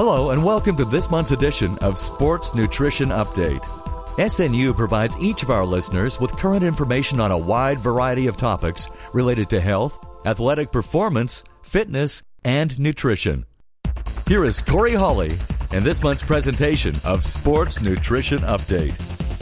Hello and welcome to this month's edition of Sports Nutrition Update. SNU provides each of our listeners with current information on a wide variety of topics related to health, athletic performance, fitness, and nutrition. Here is Corey Hawley and this month's presentation of Sports Nutrition Update.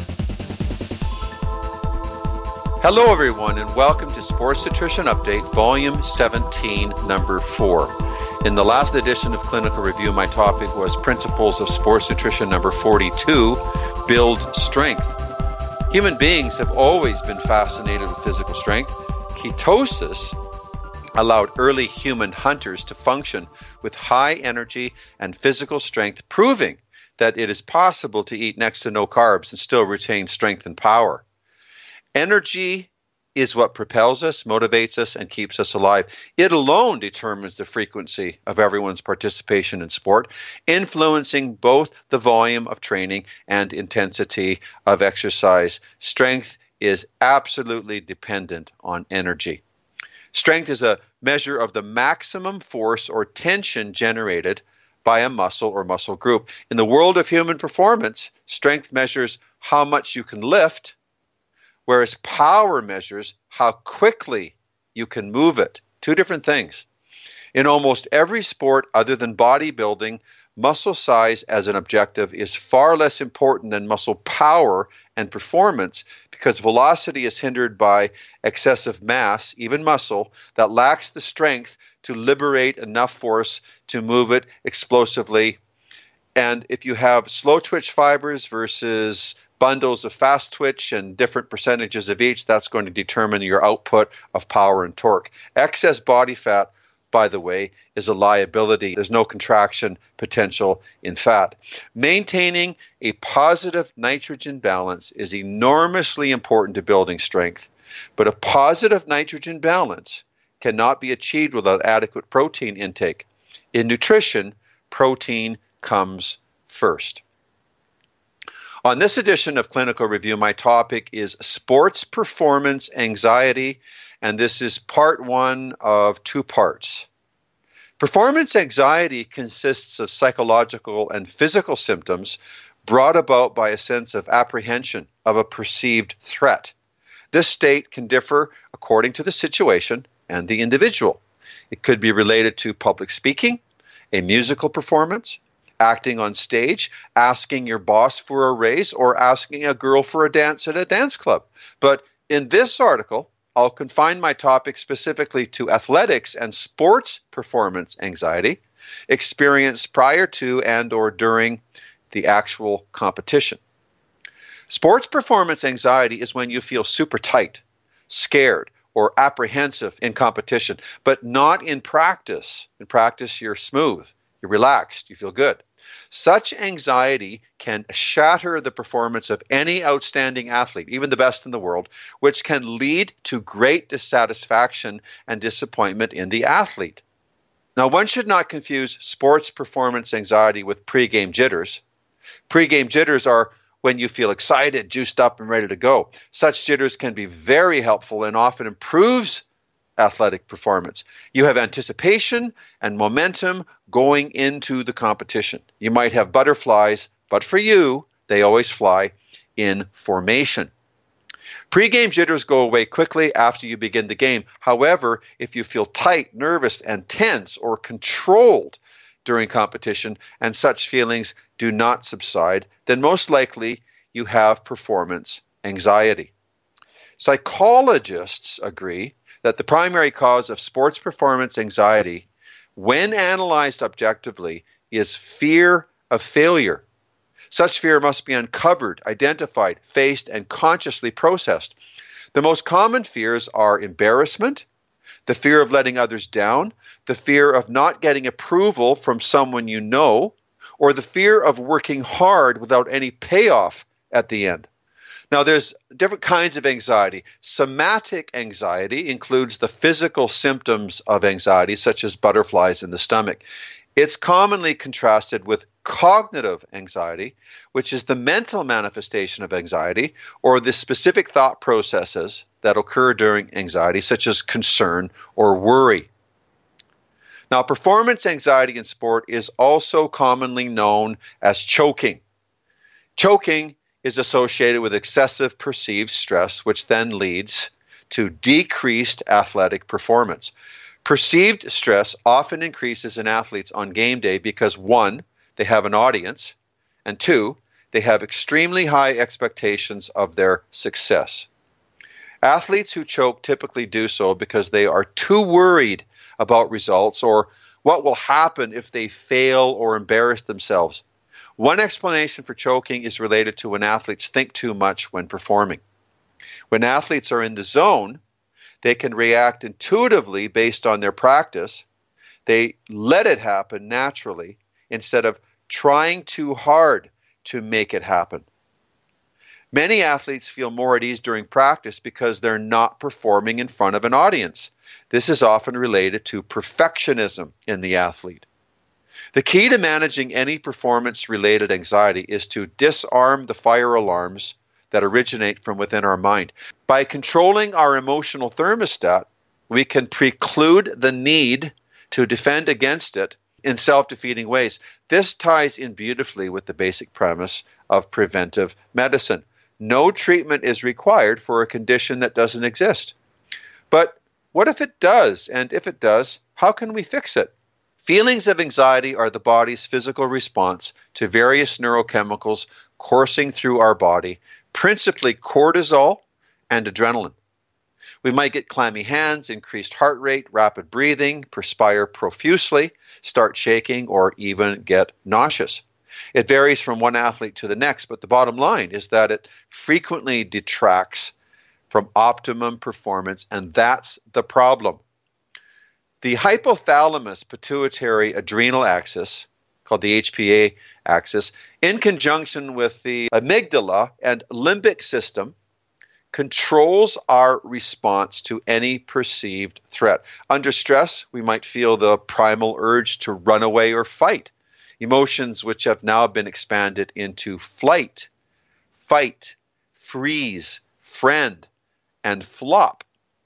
Hello everyone and welcome to Sports Nutrition Update, Volume 17, Number 4. In the last edition of Clinical Review, my topic was Principles of Sports Nutrition Number 42, Build Strength. Human beings have always been fascinated with physical strength. Ketosis allowed early human hunters to function with high energy and physical strength, proving that it is possible to eat next to no carbs and still retain strength and power. Energy is what propels us, motivates us, and keeps us alive. It alone determines the frequency of everyone's participation in sport, influencing both the volume of training and intensity of exercise. Strength is absolutely dependent on energy. Strength is a measure of the maximum force or tension generated by a muscle or muscle group. In the world of human performance, strength measures how much you can lift, whereas power measures how quickly you can move it. Two different things. In almost every sport other than bodybuilding, muscle size as an objective is far less important than muscle power and performance because velocity is hindered by excessive mass, even muscle, that lacks the strength to liberate enough force to move it explosively. And if you have slow twitch fibers versus bundles of fast twitch and different percentages of each, that's going to determine your output of power and torque. Excess body fat, by the way, is a liability. There's no contraction potential in fat. Maintaining a positive nitrogen balance is enormously important to building strength, but a positive nitrogen balance cannot be achieved without adequate protein intake. In nutrition, protein comes first. On this edition of Clinical Review, my topic is sports performance anxiety, and this is part one of two parts. Performance anxiety consists of psychological and physical symptoms brought about by a sense of apprehension of a perceived threat. This state can differ according to the situation and the individual. It could be related to public speaking, a musical performance, acting on stage, asking your boss for a raise, or asking a girl for a dance at a dance club. But in this article, I'll confine my topic specifically to athletics and sports performance anxiety experienced prior to and or during the actual competition. Sports performance anxiety is when you feel super tight, scared, or apprehensive in competition, but not in practice. In practice, you're smooth, you're relaxed, you feel good. Such anxiety can shatter the performance of any outstanding athlete, even the best in the world, which can lead to great dissatisfaction and disappointment in the athlete. Now, one should not confuse sports performance anxiety with pre-game jitters. Pre-game jitters are when you feel excited, juiced up, and ready to go. Such jitters can be very helpful and often improves athletic performance. You have anticipation and momentum going into the competition. You might have butterflies, but for you, they always fly in formation. Pre-game jitters go away quickly after you begin the game. However, if you feel tight, nervous, and tense or controlled during competition and such feelings do not subside, then most likely you have performance anxiety. Psychologists agree that the primary cause of sports performance anxiety, when analyzed objectively, is fear of failure. Such fear must be uncovered, identified, faced, and consciously processed. The most common fears are embarrassment, the fear of letting others down, the fear of not getting approval from someone you know, or the fear of working hard without any payoff at the end. Now, there's different kinds of anxiety. Somatic anxiety includes the physical symptoms of anxiety, such as butterflies in the stomach. It's commonly contrasted with cognitive anxiety, which is the mental manifestation of anxiety, or the specific thought processes that occur during anxiety, such as concern or worry. Now, performance anxiety in sport is also commonly known as choking. Choking is associated with excessive perceived stress, which then leads to decreased athletic performance. Perceived stress often increases in athletes on game day because, one, they have an audience, and two, they have extremely high expectations of their success. Athletes who choke typically do so because they are too worried about results or what will happen if they fail or embarrass themselves. One explanation for choking is related to when athletes think too much when performing. When athletes are in the zone, they can react intuitively based on their practice. They let it happen naturally instead of trying too hard to make it happen. Many athletes feel more at ease during practice because they're not performing in front of an audience. This is often related to perfectionism in the athlete. The key to managing any performance-related anxiety is to disarm the fire alarms that originate from within our mind. By controlling our emotional thermostat, we can preclude the need to defend against it in self-defeating ways. This ties in beautifully with the basic premise of preventive medicine. No treatment is required for a condition that doesn't exist. But what if it does? And if it does, how can we fix it? Feelings of anxiety are the body's physical response to various neurochemicals coursing through our body, principally cortisol and adrenaline. We might get clammy hands, increased heart rate, rapid breathing, perspire profusely, start shaking, or even get nauseous. It varies from one athlete to the next, but the bottom line is that it frequently detracts from optimum performance, and that's the problem. The hypothalamus pituitary adrenal axis, called the HPA axis, in conjunction with the amygdala and limbic system, controls our response to any perceived threat. Under stress, we might feel the primal urge to run away or fight, emotions which have now been expanded into flight, fight, freeze, friend, and flop,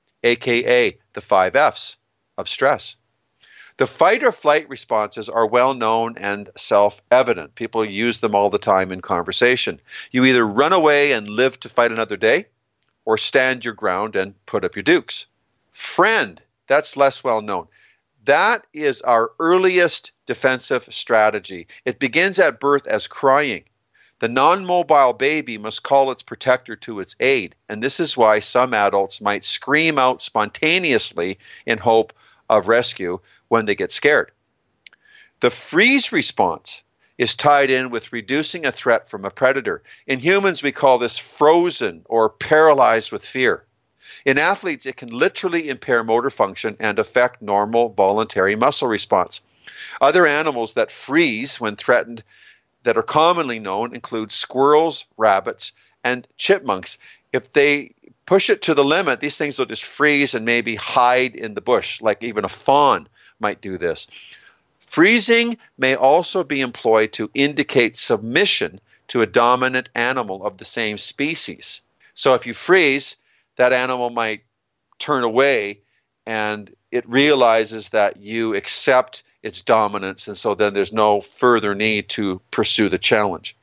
aka the 5 F's of stress. The fight or flight responses are well known and self-evident. People use them all the time in conversation. You either run away and live to fight another day, or stand your ground and put up your dukes. Friend, that's less well known. That is our earliest defensive strategy. It begins at birth as crying. The non-mobile baby must call its protector to its aid, and this is why some adults might scream out spontaneously in hope of rescue when they get scared. The freeze response is tied in with reducing a threat from a predator. In humans, we call this frozen or paralyzed with fear. In athletes, it can literally impair motor function and affect normal voluntary muscle response. Other animals that freeze when threatened that are commonly known include squirrels, rabbits, and chipmunks. If they push it to the limit, these things will just freeze and maybe hide in the bush, like even a fawn might do this. Freezing may also be employed to indicate submission to a dominant animal of the same species. So if you freeze, that animal might turn away and it realizes that you accept its dominance, and so then there's no further need to pursue the challenge.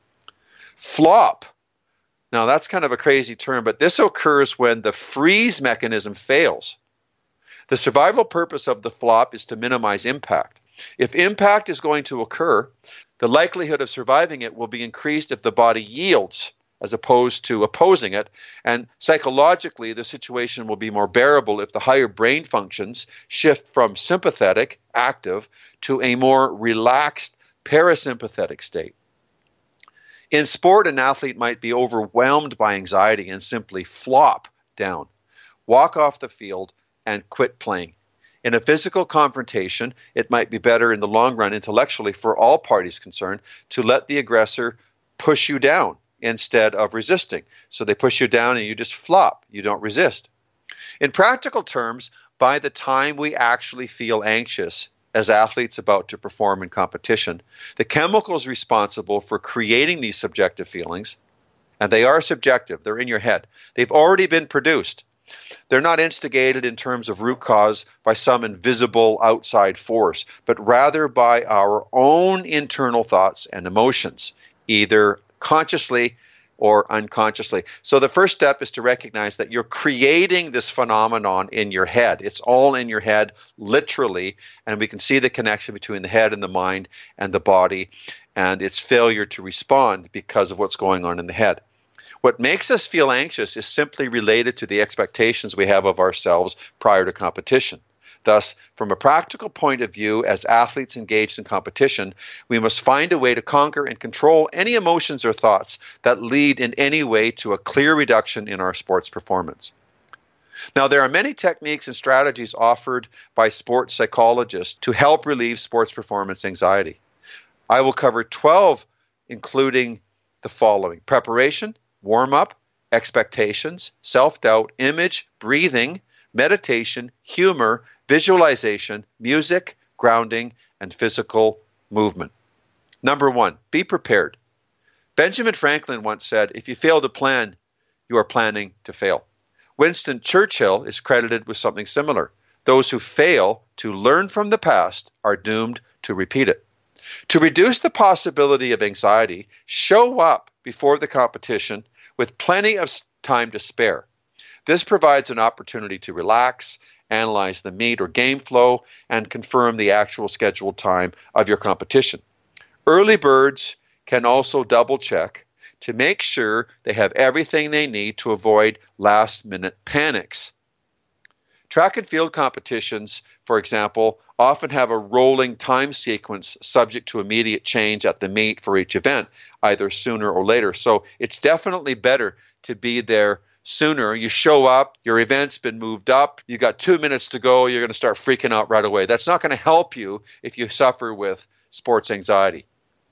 Flop. Now that's kind of a crazy term, but this occurs when the freeze mechanism fails. The survival purpose of the flop is to minimize impact. If impact is going to occur, the likelihood of surviving it will be increased if the body yields as opposed to opposing it, and psychologically the situation will be more bearable if the higher brain functions shift from sympathetic, active, to a more relaxed, parasympathetic state. In sport, an athlete might be overwhelmed by anxiety and simply flop down, walk off the field, and quit playing. In a physical confrontation, it might be better in the long run intellectually for all parties concerned to let the aggressor push you down instead of resisting. So they push you down and you just flop. You don't resist. In practical terms, by the time we actually feel anxious as athletes about to perform in competition, the chemicals responsible for creating these subjective feelings, and they are subjective, they're in your head, they've already been produced. They're not instigated in terms of root cause by some invisible outside force, but rather by our own internal thoughts and emotions, either consciously or unconsciously. So the first step is to recognize that you're creating this phenomenon in your head. It's all in your head, literally, and we can see the connection between the head and the mind and the body and its failure to respond because of what's going on in the head. What makes us feel anxious is simply related to the expectations we have of ourselves prior to competition. Thus, from a practical point of view, as athletes engaged in competition, we must find a way to conquer and control any emotions or thoughts that lead in any way to a clear reduction in our sports performance. Now, there are many techniques and strategies offered by sports psychologists to help relieve sports performance anxiety. I will cover 12, including the following: preparation, warm-up, expectations, self-doubt, image, breathing, meditation, humor, visualization, music, grounding, and physical movement. Number 1, be prepared. Benjamin Franklin once said, "If you fail to plan, you are planning to fail." Winston Churchill is credited with something similar. Those who fail to learn from the past are doomed to repeat it. To reduce the possibility of anxiety, show up before the competition with plenty of time to spare. This provides an opportunity to relax, analyze the meet or game flow, and confirm the actual scheduled time of your competition. Early birds can also double-check to make sure they have everything they need to avoid last-minute panics. Track and field competitions, for example, often have a rolling time sequence subject to immediate change at the meet for each event, either sooner or later. So it's definitely better to be there sooner. You show up, your event's been moved up, you got 2 minutes to go, you're going to start freaking out right away. That's not going to help you if you suffer with sports anxiety.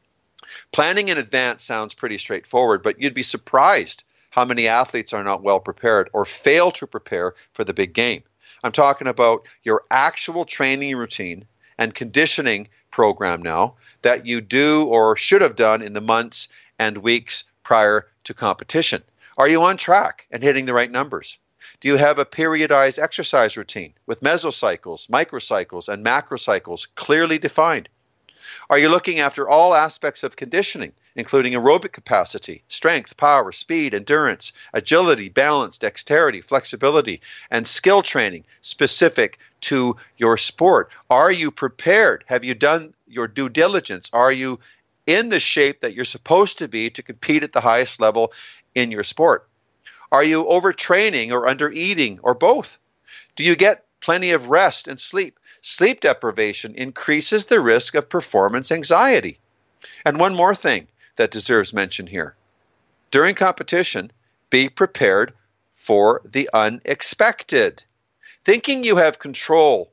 Planning in advance sounds pretty straightforward, but you'd be surprised how many athletes are not well prepared or fail to prepare for the big game. I'm talking about your actual training routine and conditioning program now that you do or should have done in the months and weeks prior to competition. Are you on track and hitting the right numbers? Do you have a periodized exercise routine with mesocycles, microcycles, and macrocycles clearly defined? Are you looking after all aspects of conditioning, including aerobic capacity, strength, power, speed, endurance, agility, balance, dexterity, flexibility, and skill training specific to your sport? Are you prepared? Have you done your due diligence? Are you in the shape that you're supposed to be to compete at the highest level in your sport? Are you overtraining or undereating or both? Do you get plenty of rest and sleep? Sleep deprivation increases the risk of performance anxiety. And one more thing that deserves mention here. During competition, be prepared for the unexpected. Thinking you have control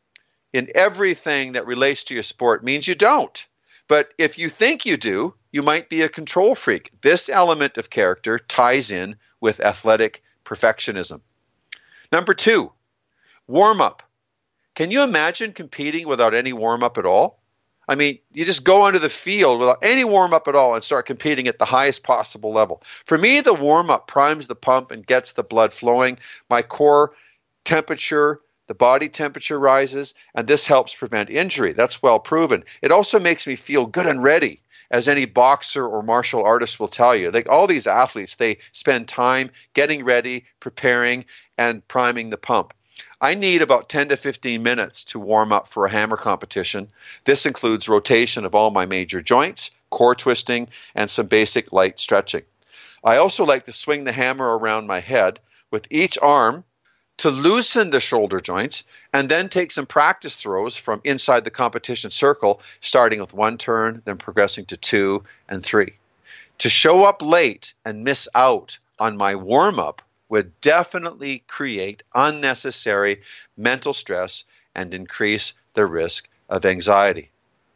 in everything that relates to your sport means you don't. But if you think you do, you might be a control freak. This element of character ties in with athletic perfectionism. Number 2, warm-up. Can you imagine competing without any warm-up at all? I mean, you just go onto the field without any warm-up at all and start competing at the highest possible level. For me, the warm-up primes the pump and gets the blood flowing. My core temperature, the body temperature rises, and this helps prevent injury. That's well proven. It also makes me feel good and ready, as any boxer or martial artist will tell you. Like all these athletes, they spend time getting ready, preparing, and priming the pump. I need about 10 to 15 minutes to warm up for a hammer competition. This includes rotation of all my major joints, core twisting, and some basic light stretching. I also like to swing the hammer around my head with each arm to loosen the shoulder joints, and then take some practice throws from inside the competition circle, starting with 1 turn, then progressing to 2 and 3. To show up late and miss out on my warm-up would definitely create unnecessary mental stress and increase the risk of anxiety.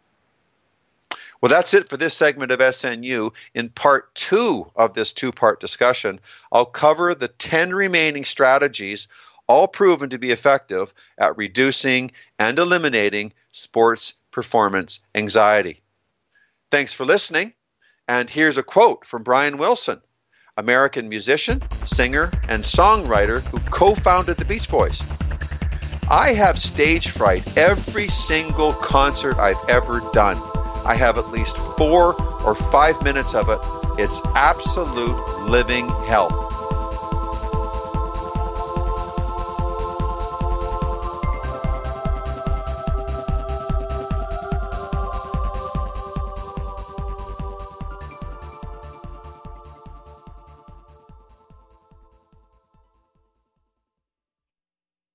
Well, that's it for this segment of SNU. In part 2 of this 2-part discussion, I'll cover the 10 remaining strategies, all proven to be effective at reducing and eliminating sports performance anxiety. Thanks for listening. And here's a quote from Brian Wilson. American musician, singer, and songwriter who co-founded the Beach Boys. I have stage fright every single concert I've ever done. I have at least 4 or 5 minutes of it. It's absolute living hell.